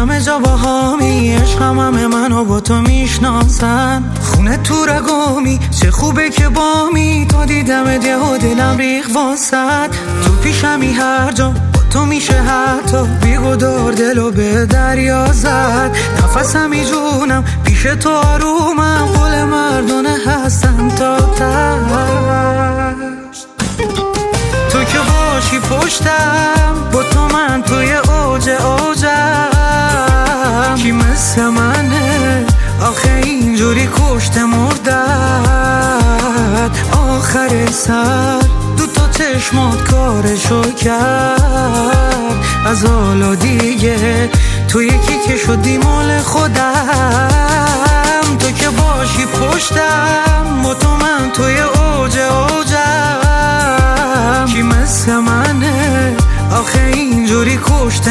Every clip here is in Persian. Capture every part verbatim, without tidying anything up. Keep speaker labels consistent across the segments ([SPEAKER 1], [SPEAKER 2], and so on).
[SPEAKER 1] همه جا با هامی، عشقم همه منو با تو میشناسن. خونه تو رگامی، چه خوبه که بامی، تا دیدم ده و دلم ریخ واسد. تو پیشمی هر جا با تو میشه حتی بیگدار دلو به دریا زد. نفسمی جونم پیش تو آرومم، قول مردونه هستم تا تش. تو که باشی پشتم، با تو من توی اوج اوجم. کی مثل منه آخه اینجوری کشته مردد. آخر سر دو تا چشمات کارشو کرد. از حالا دیگه تو یکی که شدی مال خودم. تو که باشی پشتم، با تو من توی اوج اوجم. کی مثل منه آخه اینجوری کشته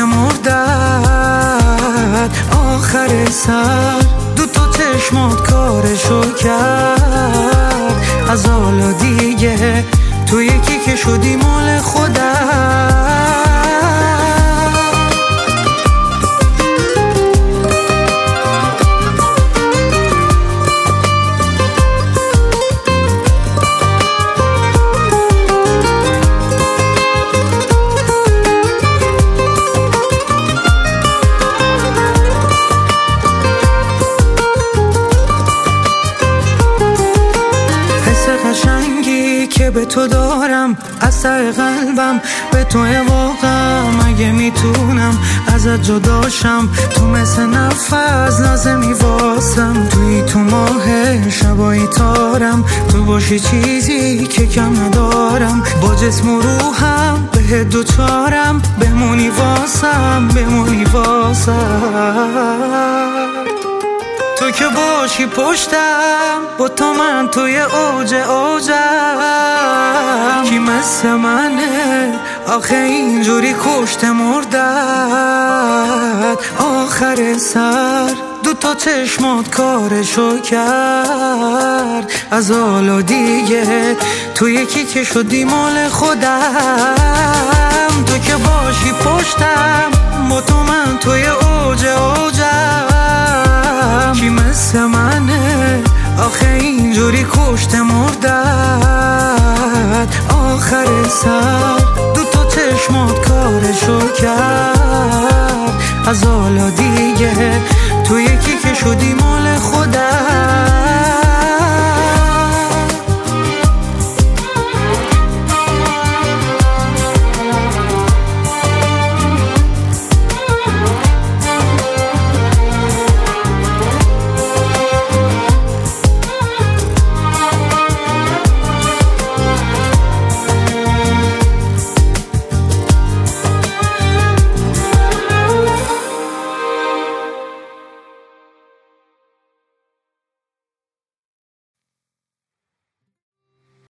[SPEAKER 1] مردد. آخر سر دو تا چشمات کارشو کرد. از حالا دیگه تو یکی که شدی مال خودم. قشنگی که به تو دارم، از ته قلبم به تو واقعم. اگه میتونم ازت جداشم، تو مثل نفس لازمی واسم. توی تو ماه شبایی تارم، تو باشی چیزی که کم ندارم. با جسم و روحم به دوچارم، بمونی واسم بمونی واسم. تو که باشی پشتم، با تو من توی اوج اوجم. کی مثل منه آخه اینجوری کشته مردد. آخر سر دو تا چشمات کارشو کرد. از حالا دیگه تو یکی که شدی مال خودم. تو که باشی پشتم، با تو من توی اوج اوجم. کی مثل منه آخه اینجوری کشته مردد. آخر سر دو تا چشمات کارشو کرد. از حالا دیگه تو یکی که شدی مال خودم.